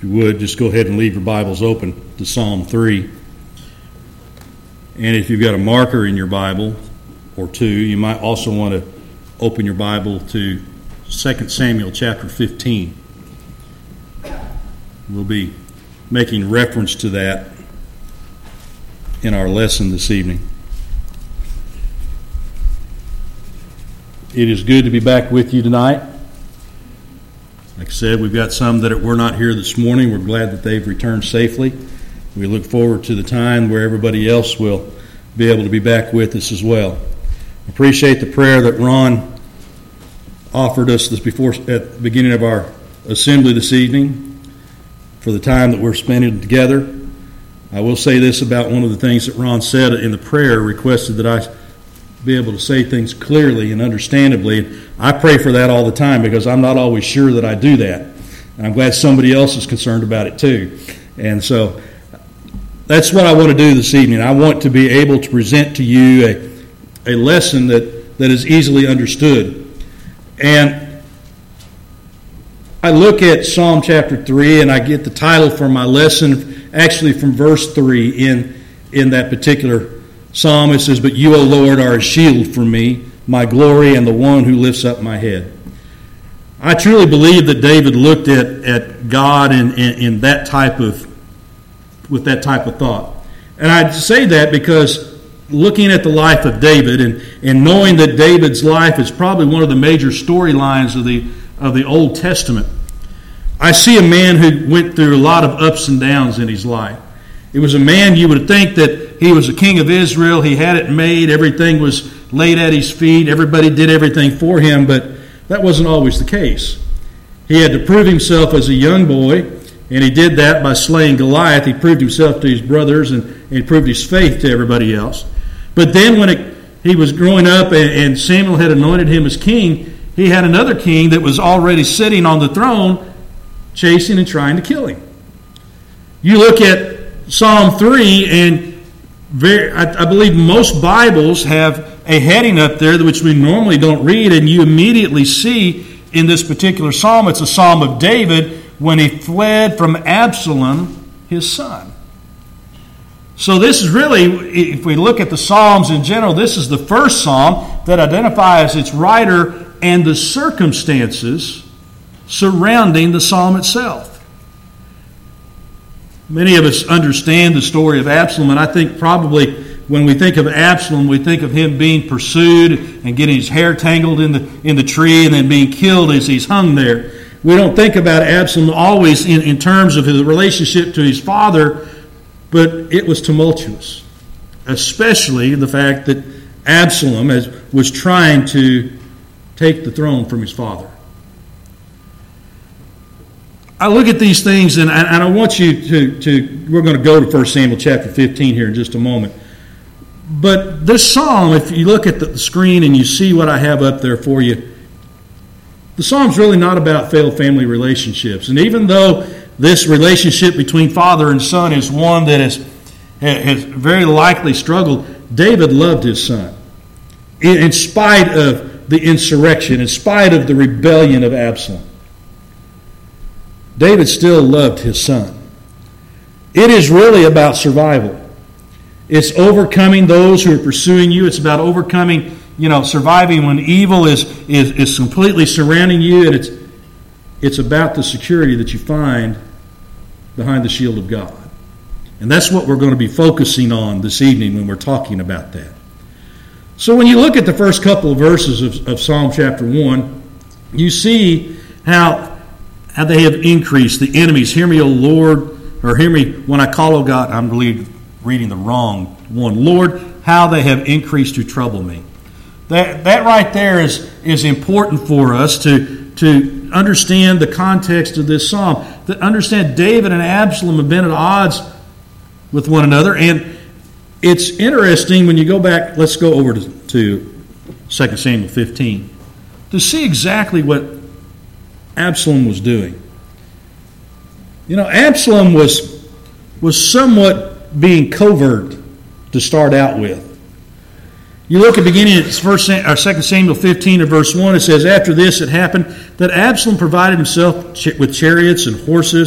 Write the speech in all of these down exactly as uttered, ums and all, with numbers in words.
you would, just go ahead and leave your Bibles open to Psalm three. And if you've got a marker in your Bible or two, you might also want to open your Bible to Second Samuel chapter fifteen. We'll be making reference to that in our lesson this evening. It is good to be back with you tonight. Like I said, we've got some that were not here this morning. We're glad that they've returned safely. We look forward to the time where everybody else will be able to be back with us as well. Appreciate the prayer that Ron offered us this before at the beginning of our assembly this evening for the time that we're spending together. I will say this about one of the things that Ron said in the prayer, requested that I be able to say things clearly and understandably. I pray for that all the time because I'm not always sure that I do that. And I'm glad somebody else is concerned about it too. And so that's what I want to do this evening. I want to be able to present to you a, a lesson that, that is easily understood. And I look at Psalm chapter three and I get the title for my lesson actually from verse three in, in that particular Psalm. It says, "But you, O Lord, are a shield for me, my glory, and the one who lifts up my head." I truly believe that David looked at, at God in, in, in that type of, with that type of thought. And I say that because looking at the life of David and, and knowing that David's life is probably one of the major storylines of the of the Old Testament, I see a man who went through a lot of ups and downs in his life. It was a man you would think that he was a king of Israel. He had it made. Everything was laid at his feet. Everybody did everything for him, but that wasn't always the case. He had to prove himself as a young boy, and he did that by slaying Goliath. He proved himself to his brothers, and, and he proved his faith to everybody else. But then when it, he was growing up and, and Samuel had anointed him as king, he had another king that was already sitting on the throne, chasing and trying to kill him. You look at Psalm three, and very, I, I believe most Bibles have a heading up there which we normally don't read, and you immediately see in this particular psalm, it's a psalm of David when he fled from Absalom, his son. So this is really, if we look at the Psalms in general, this is the first psalm that identifies its writer and the circumstances surrounding the psalm itself. Many of us understand the story of Absalom, and I think probably when we think of Absalom, we think of him being pursued and getting his hair tangled in the in the tree and then being killed as he's hung there. We don't think about Absalom always in, in terms of his relationship to his father, but it was tumultuous, especially the fact that Absalom has, was trying to take the throne from his father. I look at these things, and I, and I want you to, to, we're going to go to First Samuel chapter fifteen here in just a moment. But this psalm, if you look at the screen and you see what I have up there for you, the psalm's really not about failed family relationships. And even though this relationship between father and son is one that has, has very likely struggled, David loved his son. In, in spite of the insurrection, in spite of the rebellion of Absalom, David still loved his son. It is really about survival. It's overcoming those who are pursuing you. It's about overcoming, you know, surviving when evil is, is, is completely surrounding you. And it's, it's about the security that you find behind the shield of God. And that's what we're going to be focusing on this evening when we're talking about that. So when you look at the first couple of verses of, of Psalm chapter one, you see how How they have increased, the enemies. Hear me, O Lord, or hear me when I call, O God. I'm really reading the wrong one. Lord, how they have increased to trouble me. That that right there is, is important for us to, to understand the context of this psalm. To understand David and Absalom have been at odds with one another. And it's interesting when you go back, let's go over to, to Second Samuel fifteen, to see exactly what Absalom was doing. You know, Absalom was was somewhat being covert to start out with. You look at the beginning of first or Second Samuel fifteen and verse one, it says, "After this it happened that Absalom provided himself with chariots and horses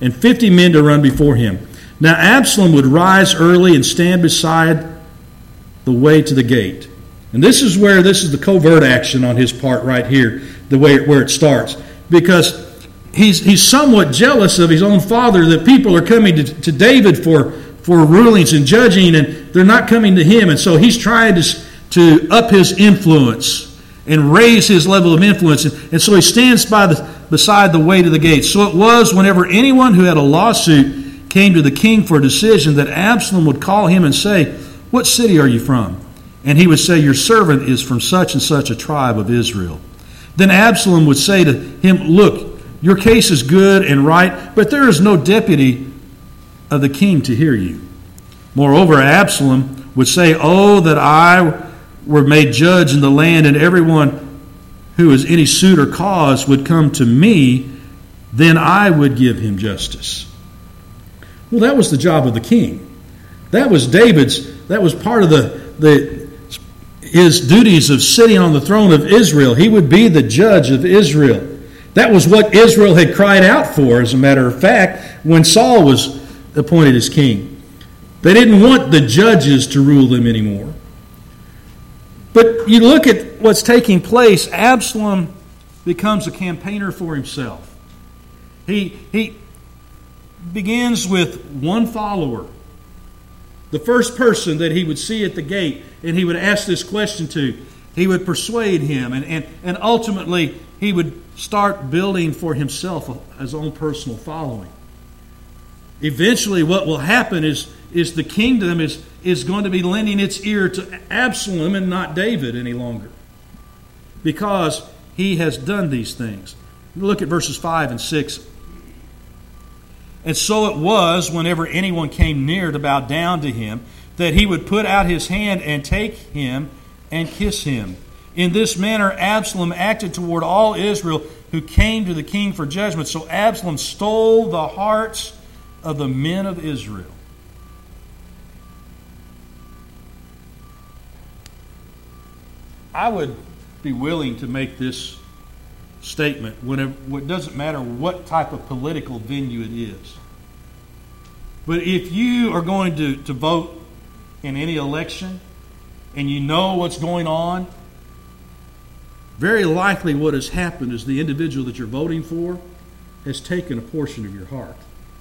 and fifty men to run before him. Now Absalom would rise early and stand beside the way to the gate. And this is where, this is the covert action on his part right here, the way where it starts. Because he's he's somewhat jealous of his own father, that people are coming to, to David for, for rulings and judging, and they're not coming to him. And so he's trying to, to up his influence and raise his level of influence. And, and so he stands by the, beside the way to the gate. So it was whenever anyone who had a lawsuit came to the king for a decision, that Absalom would call him and say, "What city are you from?" And he would say, "Your servant is from such and such a tribe of Israel." Then Absalom would say to him, "Look, your case is good and right, but there is no deputy of the king to hear you." Moreover, Absalom would say, "Oh, that I were made judge in the land, and everyone who has any suit or cause would come to me, then I would give him justice." Well, that was the job of the king. That was David's, that was part of the, the his duties of sitting on the throne of Israel. He would be the judge of Israel. That was what Israel had cried out for, as a matter of fact, when Saul was appointed as king. They didn't want the judges to rule them anymore. But you look at what's taking place. Absalom becomes a campaigner for himself. He, he begins with one follower, the first person that he would see at the gate, and he would ask this question to. He would persuade him, and, and, and ultimately he would start building for himself his own personal following. Eventually what will happen is, is the kingdom is, is going to be lending its ear to Absalom and not David any longer, because he has done these things. Look at verses five and six. "And so it was, whenever anyone came near to bow down to him, that he would put out his hand and take him and kiss him. In this manner Absalom acted toward all Israel who came to the king for judgment. So Absalom stole the hearts of the men of Israel." I would be willing to make this statement whenever, it doesn't matter what type of political venue it is. But if you are going to, to vote in any election and you know what's going on, very likely what has happened is the individual that you're voting for has taken a portion of your heart.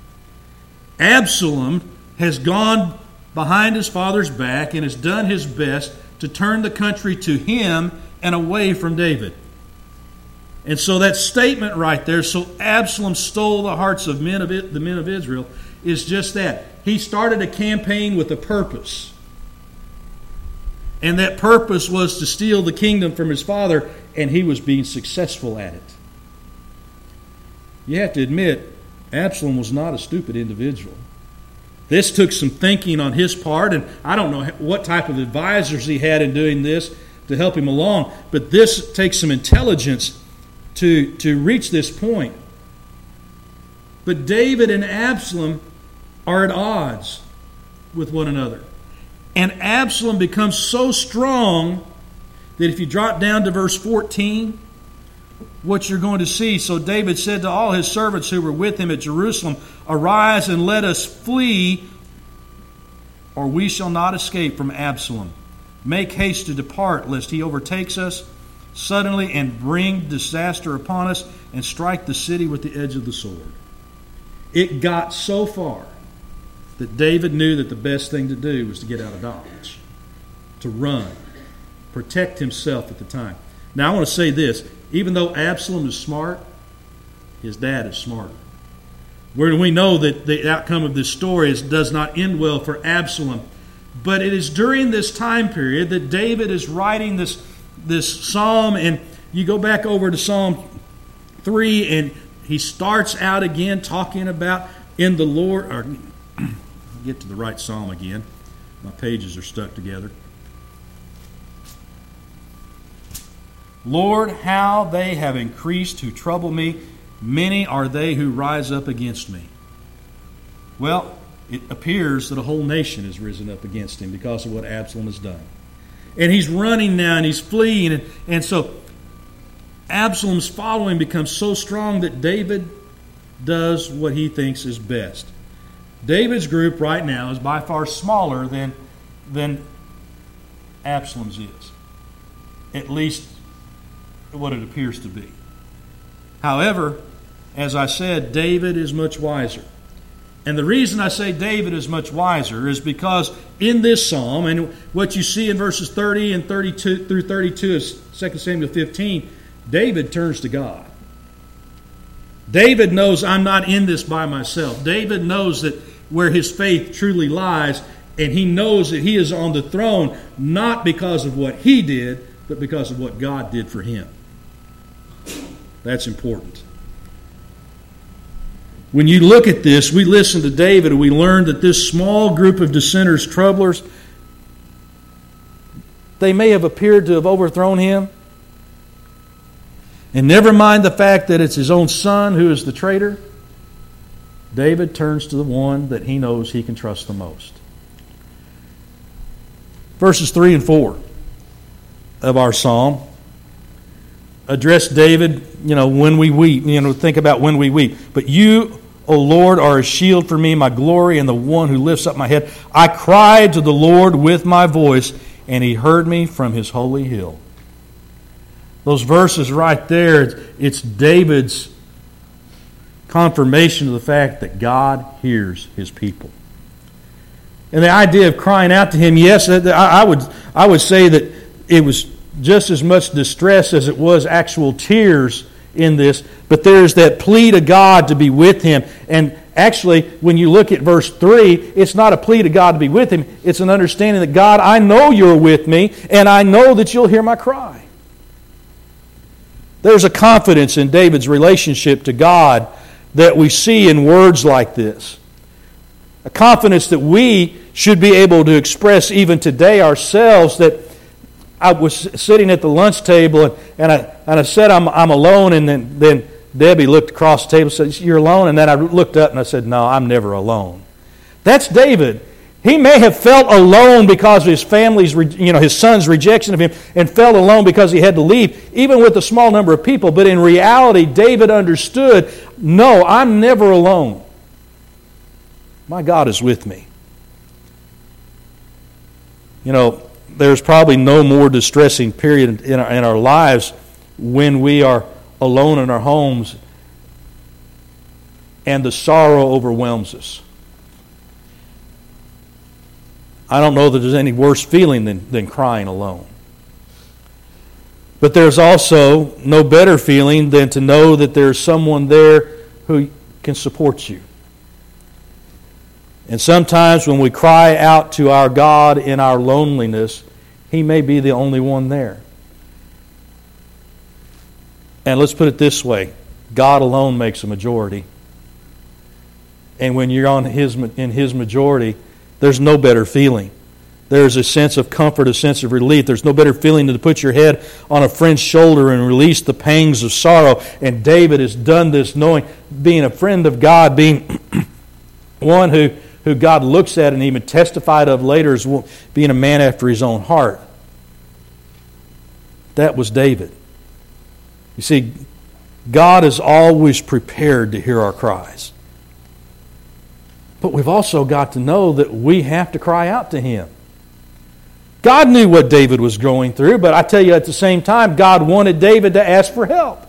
Absalom has gone behind his father's back and has done his best to turn the country to him and away from David. And so that statement right there, "so Absalom stole the hearts of men of it, the men of Israel," is just that. He started a campaign with a purpose. And that purpose was to steal the kingdom from his father, and he was being successful at it. You have to admit, Absalom was not a stupid individual. This took some thinking on his part, and I don't know what type of advisors he had in doing this to help him along, but this takes some intelligence to, to reach this point. But David and Absalom are at odds with one another. And Absalom becomes so strong that if you drop down to verse fourteen, what you're going to see. "So David said to all his servants who were with him at Jerusalem, 'Arise and let us flee, or we shall not escape from Absalom. Make haste to depart, lest he overtakes us suddenly and bring disaster upon us and strike the city with the edge of the sword.'" It got so far that David knew that the best thing to do was to get out of Dodge, to run, protect himself at the time. Now I want to say this. Even though Absalom is smart, his dad is smarter. Where we know that the outcome of this story is, does not end well for Absalom. But it is during this time period that David is writing this, this psalm. And you go back over to Psalm three, and he starts out again talking about in the Lord. Or, get to the right psalm again. My pages are stuck together. "Lord, how they have increased who trouble me. Many are they who rise up against me." Well, it appears that a whole nation has risen up against him because of what Absalom has done. And he's running now and he's fleeing. And, and so Absalom's following becomes so strong that David does what he thinks is best. David's group right now is by far smaller than, than Absalom's is. At least what it appears to be. However, as I said, David is much wiser. And the reason I say David is much wiser is because in this psalm, and what you see in verses thirty and thirty-two through thirty-two of Second Samuel fifteen, David turns to God. David knows I'm not in this by myself. David knows that where his faith truly lies, and he knows that he is on the throne not because of what he did, but because of what God did for him. That's important. When you look at this, we listen to David and we learn that this small group of dissenters, troublers, they may have appeared to have overthrown him. And never mind the fact that it's his own son who is the traitor, David turns to the one that he knows he can trust the most. Verses three and four of our psalm address David, you know, when we weep. You know, think about when we weep. But you, O Lord, are a shield for me, my glory, and the one who lifts up my head. I cried to the Lord with my voice, and he heard me from his holy hill. Those verses right there, it's David's confirmation of the fact that God hears his people. And the idea of crying out to him, yes, I would, I would say that it was just as much distress as it was actual tears in this, but there's that plea to God to be with him. And actually, when you look at verse three, it's not a plea to God to be with him, it's an understanding that God, I know you're with me, and I know that you'll hear my cry. There's a confidence in David's relationship to God that we see in words like this. A confidence that we should be able to express even today ourselves. That I was sitting at the lunch table and, and, I, and I said I'm, I'm alone, and then, then Debbie looked across the table and said, you're alone? And then I looked up and I said, no, I'm never alone. That's David. He may have felt alone because of his family's, you know, his son's rejection of him, and felt alone because he had to leave, even with a small number of people. But in reality, David understood, no, I'm never alone. My God is with me. You know, there's probably no more distressing period in our, in our lives when we are alone in our homes and the sorrow overwhelms us. I don't know that there's any worse feeling than, than crying alone. But there's also no better feeling than to know that there's someone there who can support you. And sometimes when we cry out to our God in our loneliness, He may be the only one there. And let's put it this way, God alone makes a majority. And when you're on his in His majority, there's no better feeling. There's a sense of comfort, a sense of relief. There's no better feeling than to put your head on a friend's shoulder and release the pangs of sorrow. And David has done this knowing, being a friend of God, being one who, who God looks at and even testified of later as being a man after His own heart. That was David. You see, God is always prepared to hear our cries. But we've also got to know that we have to cry out to Him. God knew what David was going through, but I tell you at the same time, God wanted David to ask for help.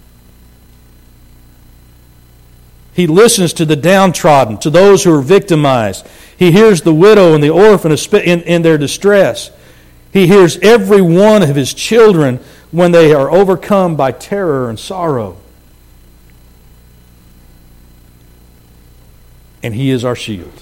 He listens to the downtrodden, to those who are victimized. He hears the widow and the orphan in, in their distress. He hears every one of His children when they are overcome by terror and sorrow. And He is our shield.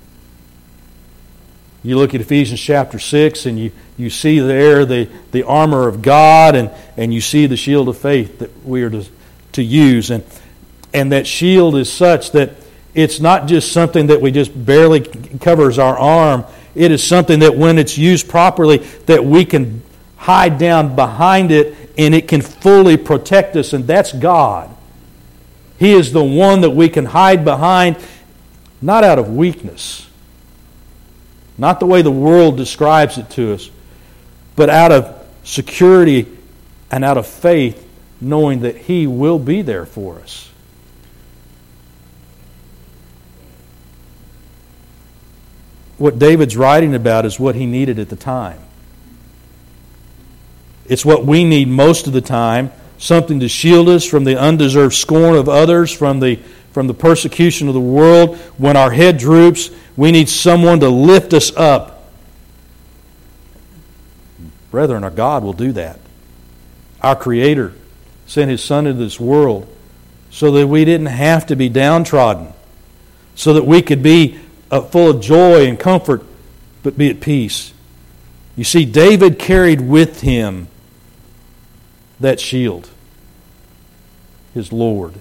You look at Ephesians chapter six and you, you see there the, the armor of God, and, and you see the shield of faith that we are to, to use. And, and that shield is such that it's not just something that we just barely covers our arm. It is something that when it's used properly, that we can hide down behind it and it can fully protect us. And that's God. He is the one that we can hide behind, not out of weakness, not the way the world describes it to us, but out of security and out of faith, knowing that He will be there for us. what David's writing about is what he needed at the time. It's what we need most of the time, something to shield us from the undeserved scorn of others, from the, from the persecution of the world. When our head droops, we need someone to lift us up. Brethren, our God will do that. Our Creator sent His Son into this world so that we didn't have to be downtrodden, so that we could be uh, full of joy and comfort, but be at peace. You see, David carried with him that shield, his Lord.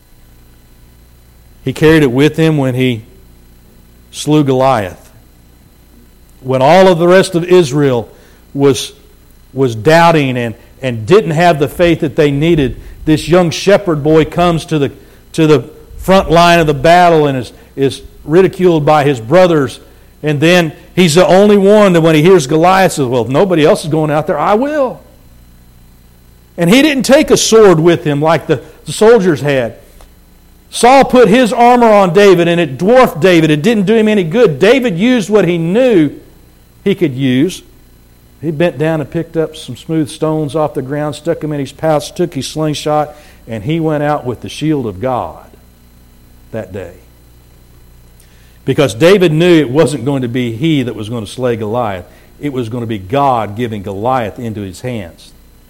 He carried it with him when he slew Goliath. When all of the rest of Israel was, was doubting and, and didn't have the faith that they needed, this young shepherd boy comes to the, to the front line of the battle and is, is ridiculed by his brothers. And then he's the only one that when he hears Goliath says, well, if nobody else is going out there, I will. And he didn't take a sword with him like the, the soldiers had. Saul put his armor on David and it dwarfed David. It didn't do him any good. David used what he knew he could use. He bent down and picked up some smooth stones off the ground, stuck them in his pouch, took his slingshot, and he went out with the shield of God that day. Because David knew it wasn't going to be he that was going to slay Goliath. It was going to be God giving Goliath into his hands.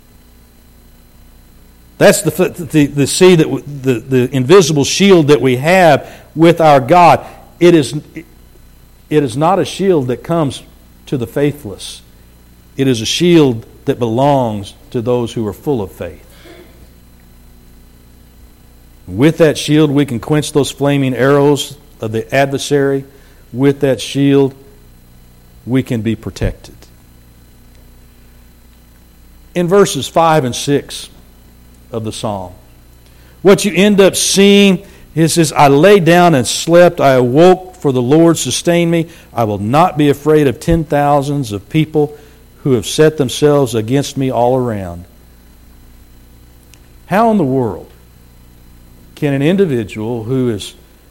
That's the, the, the see that the, the invisible shield that we have with our God. It is, it is not a shield that comes to the faithless. It is a shield that belongs to those who are full of faith. With that shield, we can quench those flaming arrows of the adversary. With that shield, we can be protected. In verses five and six of the psalm, what you end up seeing is this: I lay down and slept, I awoke, for the Lord sustained me. I will not be afraid of ten thousands of people who have set themselves against me all around. How in the world can an individual who is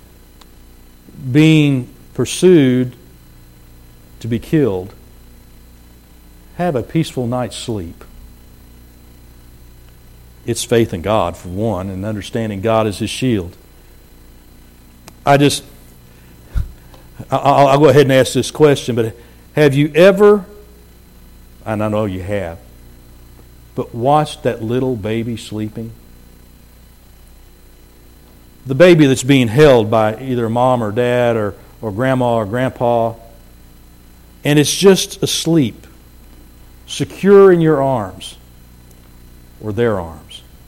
being pursued to be killed have a peaceful night's sleep? It's faith in God, for one, and understanding God as His shield. I just, I'll, I'll go ahead and ask this question, but have you ever, and I know you have, but watched that little baby sleeping? The baby that's being held by either mom or dad or, or grandma or grandpa, and it's just asleep, secure in your arms or their arms.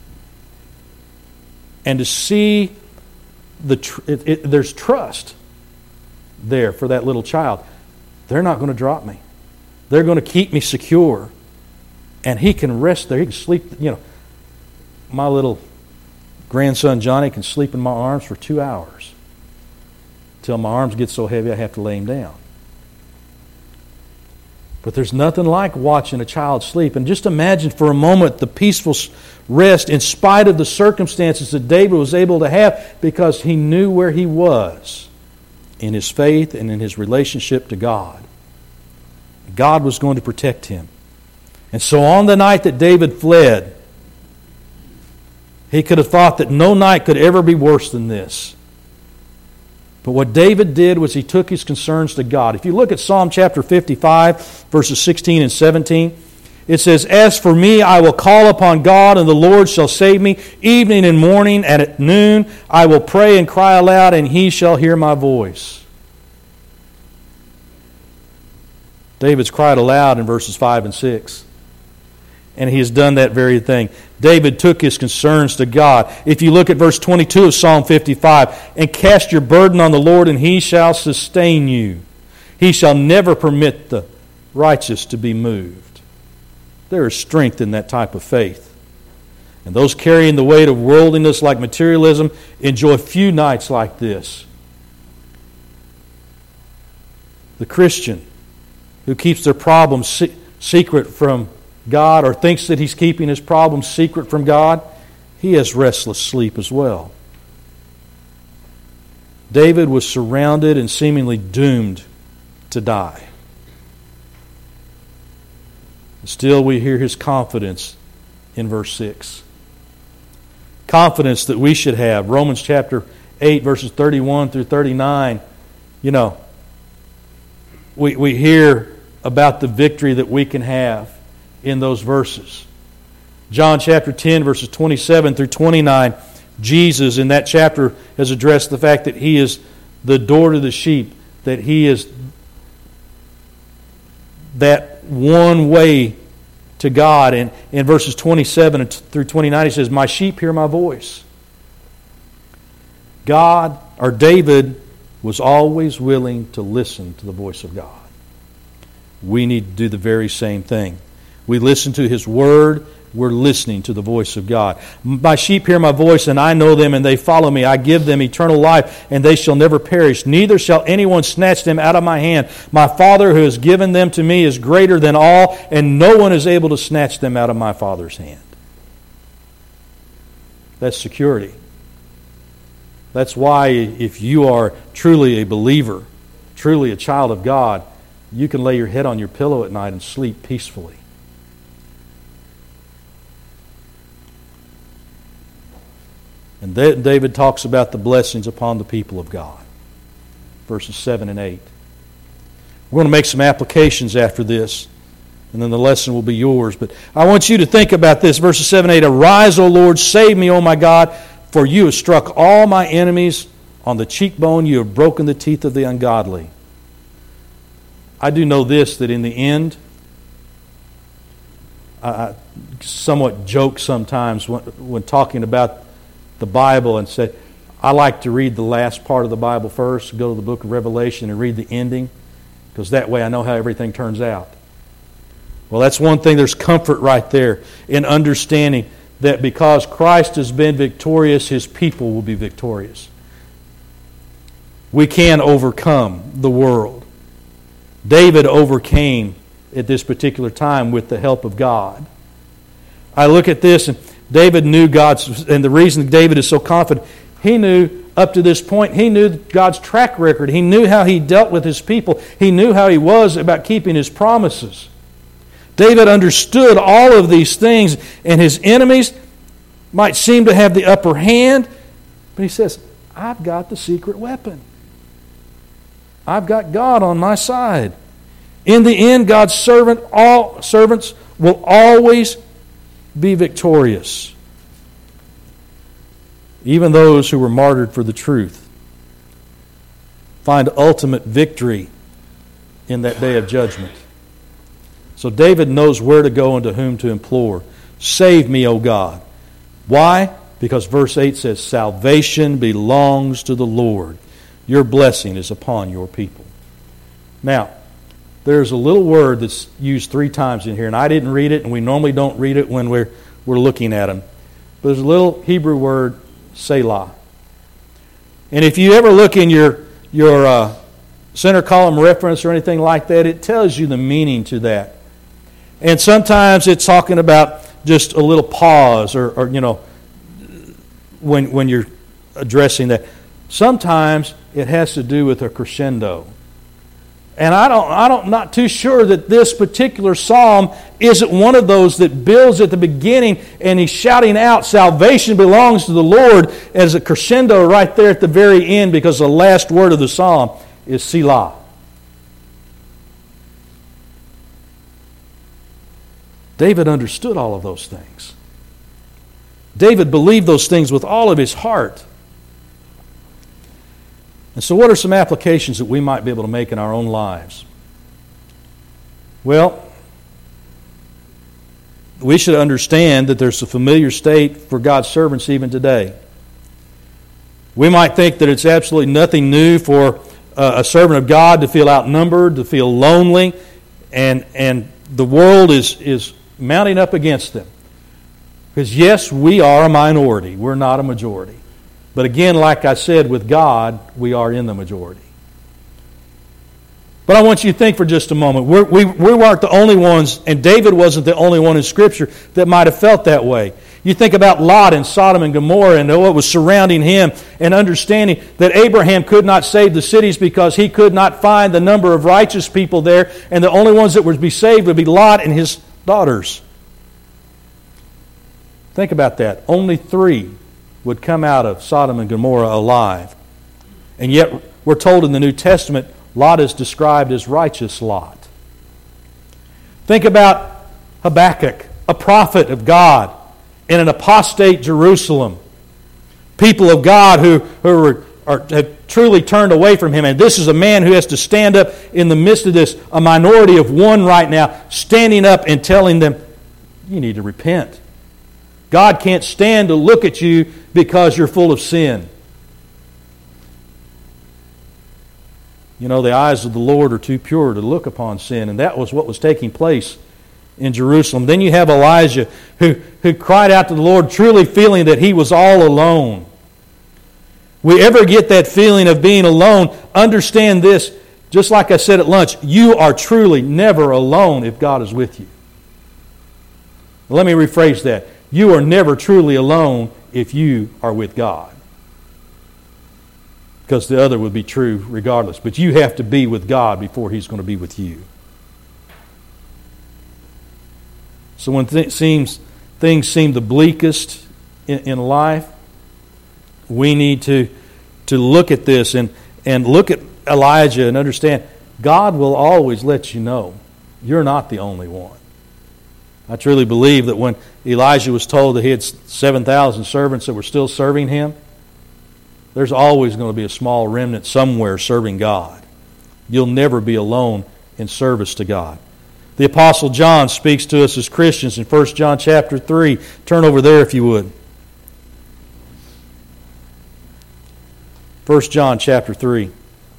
And to see the tr- it, it, there's trust there for that little child. They're not going to drop me. They're going to keep me secure. And he can rest there. He can sleep. You know, my little grandson Johnny can sleep in my arms for two hours till my arms get so heavy I have to lay him down. But there's nothing like watching a child sleep. And just imagine for a moment the peaceful rest in spite of the circumstances that David was able to have, because he knew where he was in his faith and in his relationship to God. God was going to protect him. And so on the night that David fled, he could have thought that no night could ever be worse than this. But what David did was he took his concerns to God. If you look at Psalm chapter fifty-five, verses sixteen and seventeen, it says, As for me, I will call upon God, and the Lord shall save me. Evening and morning and at noon I will pray and cry aloud, and He shall hear my voice. David's cried aloud in verses five and six. And he has done that very thing. David took his concerns to God. If you look at verse twenty-two of Psalm fifty-five, and cast your burden on the Lord, and He shall sustain you. He shall never permit the righteous to be moved. There is strength in that type of faith. And those carrying the weight of worldliness like materialism enjoy few nights like this. The Christian who keeps their problems se- secret from God, or thinks that he's keeping his problems secret from God, he has restless sleep as well. David was surrounded and seemingly doomed to die. Still, we hear his confidence in verse six. Confidence that we should have. Romans chapter eight, verses thirty-one through thirty-nine. You know, we, we hear about the victory that we can have in those verses. John chapter ten, verses twenty-seven through twenty-nine. Jesus in that chapter has addressed the fact that He is the door to the sheep, that He is that one way to God. And in verses twenty-seven through twenty-nine, He says, "My sheep hear my voice." God, or David, was always willing to listen to the voice of God. We need to do the very same thing. We listen to His Word. We're listening to the voice of God. "My sheep hear my voice, and I know them, and they follow me. I give them eternal life, and they shall never perish. Neither shall anyone snatch them out of my hand. My Father who has given them to me is greater than all, and no one is able to snatch them out of my Father's hand." That's security. That's why if you are truly a believer, truly a child of God, you can lay your head on your pillow at night and sleep peacefully. And David talks about the blessings upon the people of God. Verses seven and eight. We're going to make some applications after this, and then the lesson will be yours. But I want you to think about this. Verses seven and eight. "Arise, O Lord, save me, O my God, for you have struck all my enemies on the cheekbone. You have broken the teeth of the ungodly." I do know this, that in the end, I somewhat joke sometimes when, when talking about the Bible and say, I like to read the last part of the Bible first, go to the book of Revelation and read the ending, because that way I know how everything turns out. Well, that's one thing. There's comfort right there in understanding that because Christ has been victorious, His people will be victorious. We can overcome the world. David overcame at this particular time with the help of God. I look at this, and David knew God's, and the reason David is so confident, he knew up to this point, he knew God's track record. He knew how He dealt with His people. He knew how He was about keeping His promises. David understood all of these things, and his enemies might seem to have the upper hand, but he says, I've got the secret weapon. I've got God on my side. In the end, God's servant, all servants will always be victorious. Even those who were martyred for the truth find ultimate victory in that day of judgment. So David knows where to go and to whom to implore. Save me, O God. Why? Because verse eight says, salvation belongs to the Lord. Your blessing is upon your people. Now, there's a little word that's used three times in here, and I didn't read it, and we normally don't read it when we're, we're looking at them. But there's a little Hebrew word, Selah. And if you ever look in your, your uh, center column reference or anything like that, it tells you the meaning to that. And sometimes it's talking about just a little pause, or, or you know, when when you're addressing that. Sometimes it has to do with a crescendo. And I don't, I don't, not too sure that this particular psalm isn't one of those that builds at the beginning and he's shouting out, salvation belongs to the Lord, as a crescendo right there at the very end, because the last word of the psalm is Selah. David understood all of those things. David believed those things with all of his heart. And so what are some applications that we might be able to make in our own lives? Well, we should understand that there's a familiar state for God's servants even today. We might think that it's absolutely nothing new for a servant of God to feel outnumbered, to feel lonely, and, and the world is, is mounting up against them. Because yes, we are a minority. We're not a majority. But again, like I said, with God, we are in the majority. But I want you to think for just a moment. We're, we we weren't the only ones, and David wasn't the only one in Scripture that might have felt that way. You think about Lot in Sodom and Gomorrah and what was surrounding him, and understanding that Abraham could not save the cities because he could not find the number of righteous people there, and the only ones that would be saved would be Lot and his daughters. Think about that. Only three would come out of Sodom and Gomorrah alive. And yet we're told in the New Testament, Lot is described as righteous Lot. Think about Habakkuk, a prophet of God in an apostate Jerusalem. People of God who, who are, are, have truly turned away from him. And this is a man who has to stand up in the midst of this, a minority of one right now, standing up and telling them, you need to repent. God can't stand to look at you because you're full of sin. You know, the eyes of the Lord are too pure to look upon sin, and that was what was taking place in Jerusalem. Then you have Elijah who, who cried out to the Lord, truly feeling that he was all alone. We ever get that feeling of being alone, understand this, just like I said at lunch, you are truly never alone if God is with you. Let me rephrase that. You are never truly alone if you are with God. Because the other would be true regardless. But you have to be with God before He's going to be with you. So when th- seems, things seem the bleakest in, in life, we need to, to look at this and, and look at Elijah and understand God will always let you know you're not the only one. I truly believe that when Elijah was told that he had seven thousand servants that were still serving him, there's always going to be a small remnant somewhere serving God. You'll never be alone in service to God. The Apostle John speaks to us as Christians in First John chapter three. Turn over there if you would. First John chapter three.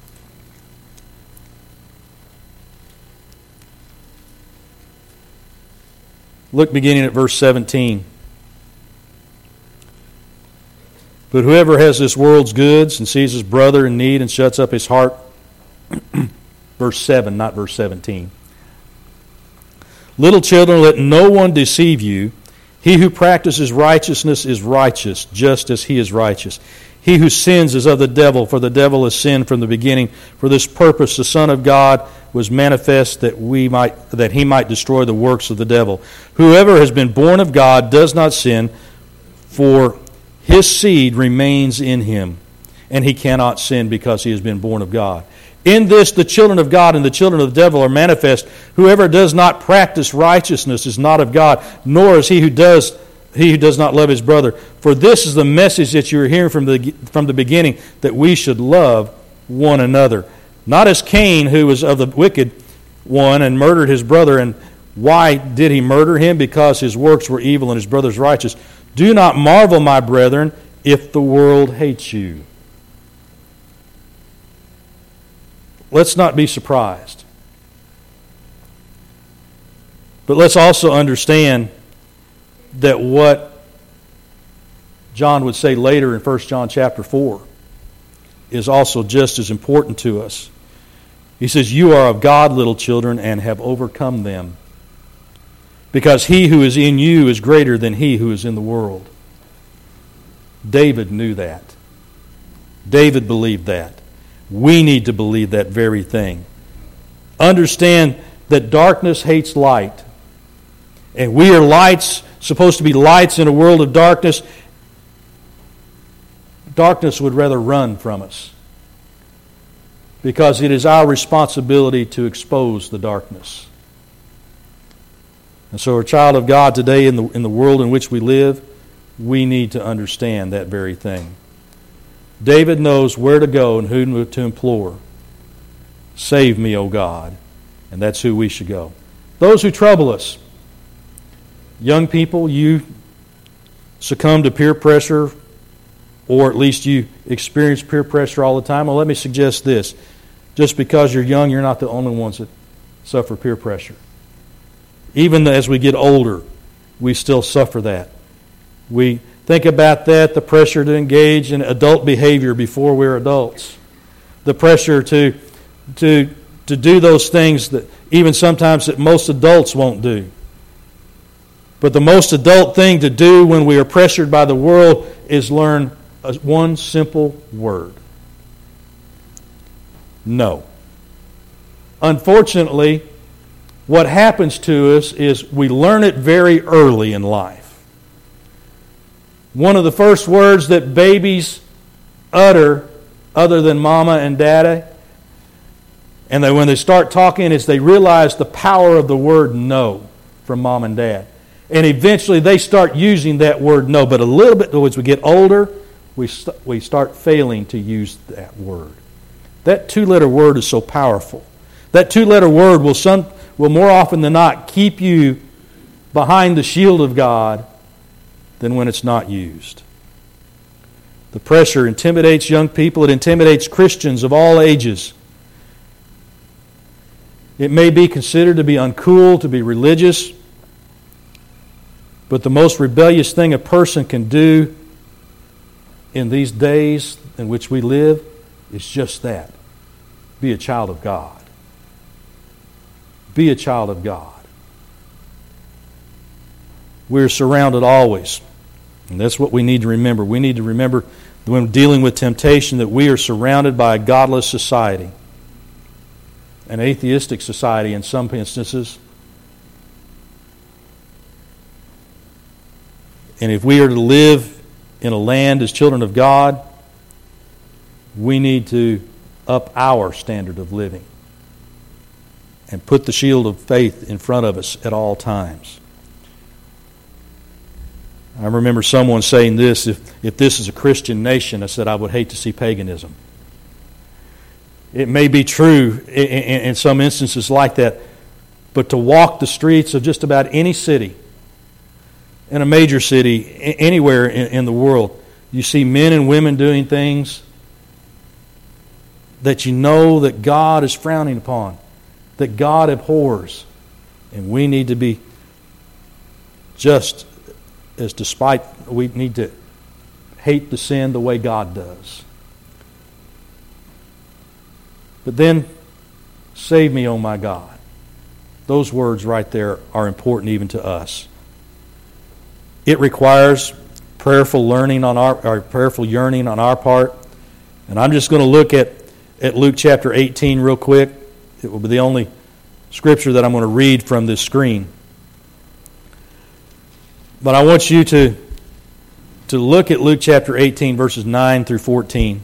Look beginning at verse seventeen. But whoever has this world's goods and sees his brother in need and shuts up his heart, verse seven, not verse seventeen. Little children, let no one deceive you. He who practices righteousness is righteous, just as he is righteous. He who sins is of the devil, for the devil has sinned from the beginning. For this purpose the Son of God was manifest, that we might that he might destroy the works of the devil. Whoever has been born of God does not sin, for his seed remains in him, and he cannot sin because he has been born of God. In this the children of God and the children of the devil are manifest. Whoever does not practice righteousness is not of God, nor is he who does he who does not love his brother. For this is the message that you are hearing from the from the beginning, that we should love one another. Not as Cain, who was of the wicked one and murdered his brother. And why did he murder him? Because his works were evil and his brother's righteous. Do not marvel, my brethren, if the world hates you. Let's not be surprised. But let's also understand that what John would say later in First John chapter four is also just as important to us. He says, you are of God, little children, and have overcome them, because he who is in you is greater than he who is in the world. David knew that. David believed that. We need to believe that very thing. Understand that darkness hates light. And we are lights, supposed to be lights in a world of darkness. Darkness would rather run from us, because it is our responsibility to expose the darkness. And so, a child of God today, in the in the world in which we live, we need to understand that very thing. David knows where to go and who to implore. Save me, O God. And that's who we should go. Those who trouble us. Young people, you succumb to peer pressure, or at least you experience peer pressure all the time. Well, let me suggest this. Just because you're young, you're not the only ones that suffer peer pressure. Even as we get older, we still suffer that. We think about that, the pressure to engage in adult behavior before we're adults. The pressure to, to, to do those things that even sometimes that most adults won't do. But the most adult thing to do when we are pressured by the world is learn one simple word. No. Unfortunately, what happens to us is we learn it very early in life. One of the first words that babies utter, other than mama and daddy, and they, when they start talking, is they realize the power of the word no from mom and dad. And eventually they start using that word no. But a little bit as we get older, we, st- we start failing to use that word. That two-letter word is so powerful. That two-letter word will, some, will more often than not keep you behind the shield of God than when it's not used. The pressure intimidates young people. It intimidates Christians of all ages. It may be considered to be uncool, to be religious, but the most rebellious thing a person can do in these days in which we live is just that. Be a child of God. Be a child of God. We're surrounded always. And that's what we need to remember. We need to remember when dealing with temptation that we are surrounded by a godless society. An atheistic society in some instances. And if we are to live in a land as children of God, we need to up our standard of living and put the shield of faith in front of us at all times. I remember someone saying this, if, if this is a Christian nation, I said, I would hate to see paganism. It may be true in, in, in some instances like that, but to walk the streets of just about any city, in a major city, anywhere in, in the world, you see men and women doing things that you know that God is frowning upon, that God abhors. And we need to be just as despite, we need to hate the sin the way God does. But then, save me, O my God. Those words right there are important even to us. It requires prayerful learning on our, or prayerful yearning on our part. And I'm just going to look at, at Luke chapter eighteen real quick. It will be the only scripture that I'm going to read from this screen. But I want you to, to look at Luke chapter eighteen, verses nine through fourteen.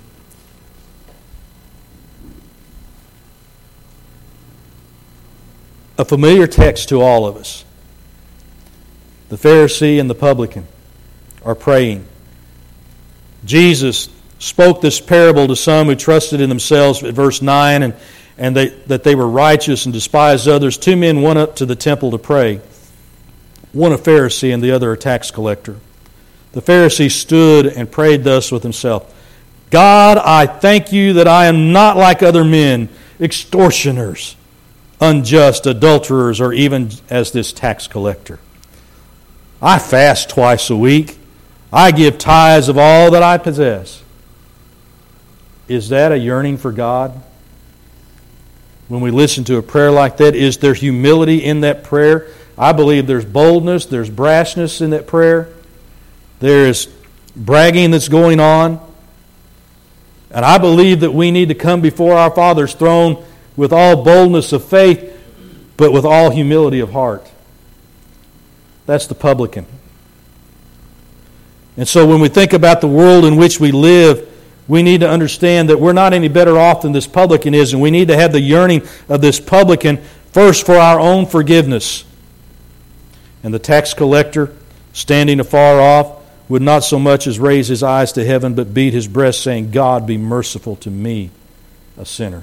A familiar text to all of us. The Pharisee and the publican are praying. Jesus spoke this parable to some who trusted in themselves at verse nine, and, and they, that they were righteous and despised others. Two men went up to the temple to pray, one a Pharisee and the other a tax collector. The Pharisee stood and prayed thus with himself, God, I thank you that I am not like other men, extortioners, unjust, adulterers, or even as this tax collector. I fast twice a week. I give tithes of all that I possess. Is that a yearning for God? When we listen to a prayer like that, is there humility in that prayer? I believe there's boldness, there's brashness in that prayer. There's bragging that's going on. And I believe that we need to come before our Father's throne with all boldness of faith, but with all humility of heart. That's the publican. And so when we think about the world in which we live, we need to understand that we're not any better off than this publican is, and we need to have the yearning of this publican first for our own forgiveness. And the tax collector, standing afar off, would not so much as raise his eyes to heaven, but beat his breast, saying, God, be merciful to me, a sinner.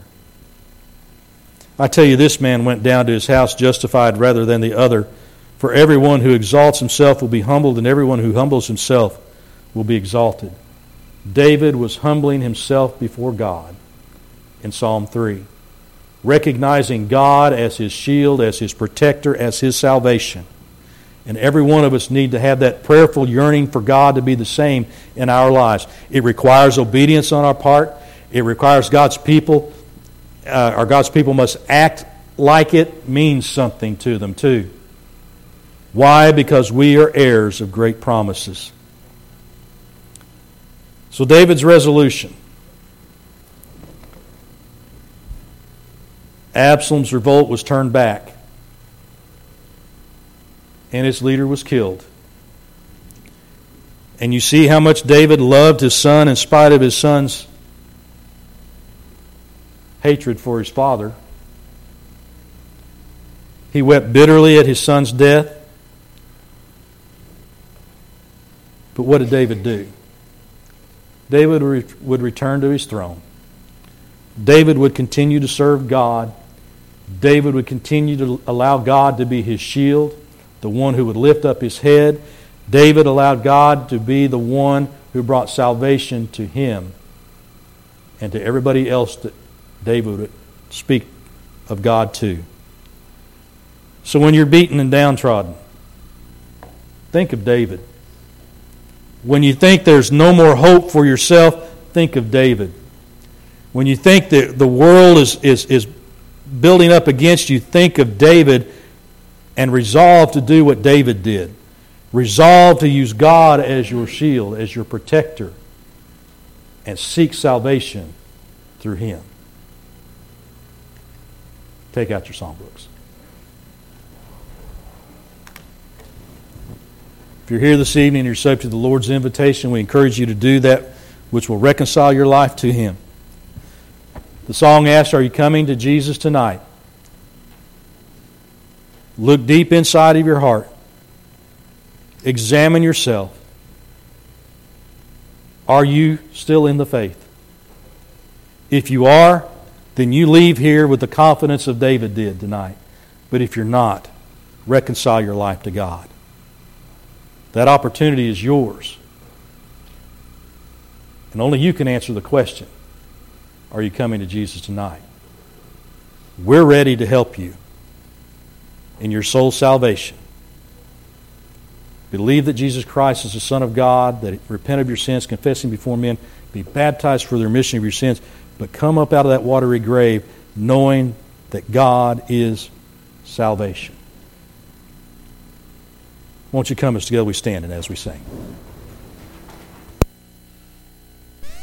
I tell you, this man went down to his house justified rather than the other. For everyone who exalts himself will be humbled, and everyone who humbles himself will be exalted. David was humbling himself before God in Psalm three, recognizing God as his shield, as his protector, as his salvation. And every one of us need to have that prayerful yearning for God to be the same in our lives. It requires obedience on our part. It requires God's people, uh, or God's people must act like it means something to them too. Why? Because we are heirs of great promises. So David's resolution. Absalom's revolt was turned back, and its leader was killed. And you see how much David loved his son in spite of his son's hatred for his father. He wept bitterly at his son's death. But what did David do? David would return to his throne. David would continue to serve God. David would continue to allow God to be his shield, the one who would lift up his head. David allowed God to be the one who brought salvation to him and to everybody else that David would speak of God to. So when you're beaten and downtrodden, think of David. When you think there's no more hope for yourself, think of David. When you think that the world is, is, is building up against you, think of David and resolve to do what David did. Resolve to use God as your shield, as your protector, and seek salvation through Him. Take out your songbooks. If you're here this evening and you're subject to the Lord's invitation, we encourage you to do that which will reconcile your life to Him. The song asks, are you coming to Jesus tonight? Look deep inside of your heart. Examine yourself. Are you still in the faith? If you are, then you leave here with the confidence of David did tonight. But if you're not, reconcile your life to God. That opportunity is yours. And only you can answer the question, are you coming to Jesus tonight? We're ready to help you in your soul's salvation. Believe that Jesus Christ is the Son of God, that repent of your sins, confess Him before men, be baptized for the remission of your sins, but come up out of that watery grave knowing that God is salvation. Won't you come as together we stand and as we sing?